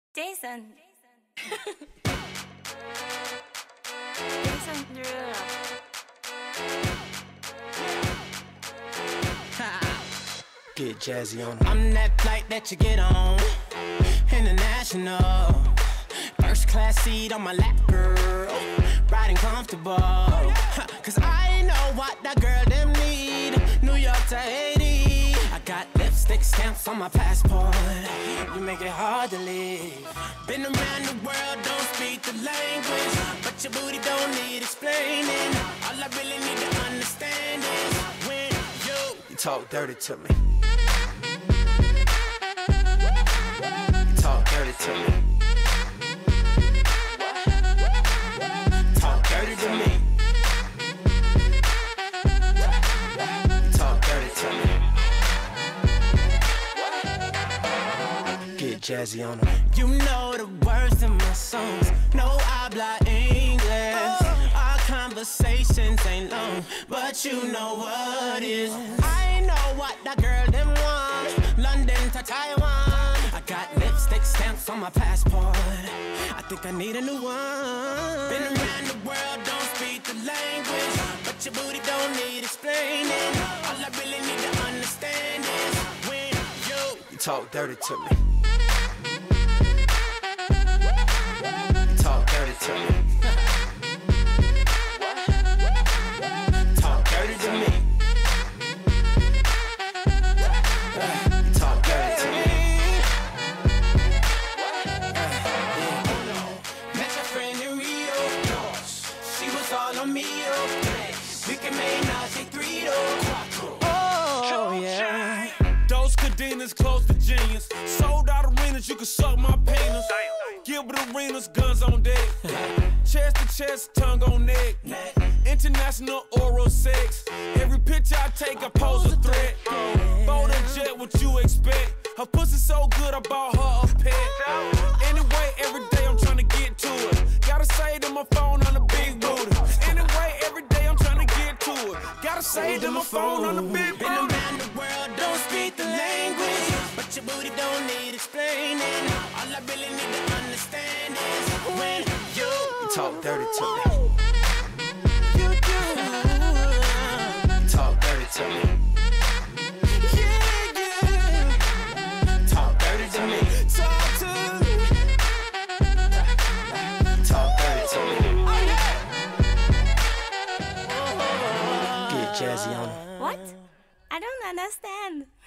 Jason. Jason Derulo. Get jazzy on 'em. I'm that flight that you get on, international. First class seat on my lap, girl, riding comfortable. Cause I know what that girl them need. New York to Haiti, I got lipstick stamps on my passport. You make it hard to leave. Been around the world, don't speak the language, but your booty don't need explaining. All I really need to understand is when you talk dirty to me. You talk dirty to me. Talk dirty to me. Talk dirty to me. Get jazzy on 'em. You know the words in my songs. No habla English. Our conversations ain't long, but you know what is. I know what that girl them want. London to Taiwan. I got lipstick stamps on my passport. I think I need a new one. Been around the world, don't speak the language, but your booty don't need explaining. All I really need to understand is when you talk dirty to me. Talk dirty to me. Talk dirty to me. Talk dirty to me. Met your friend in Rio. She was all on me. We can make Nazi 3 Oh yeah. Those cadenas close to genius. Sold out arenas, you can suck my penis. Gilbert Arenas, guns on deck. Chest to chest, tongue on neck. International oral sex. Every picture I take, I pose a threat. Bold and jet, what you expect? Her pussy so good, I bought her a pet. Anyway, every day I'm trying to get to it. Gotta say to my phone on the big booty. Anyway, every day I'm trying to get to it. Gotta say to my phone on the big booty. Been around the world, don't speak the language, but your booty don't need explaining. All I really need to understand is when you talk dirty to me. You do. Talk dirty to me. Yeah, yeah. Talk dirty to me. Talk to me. Talk dirty to me. Oh, yeah. Get jazzy on 'em. What? I don't understand.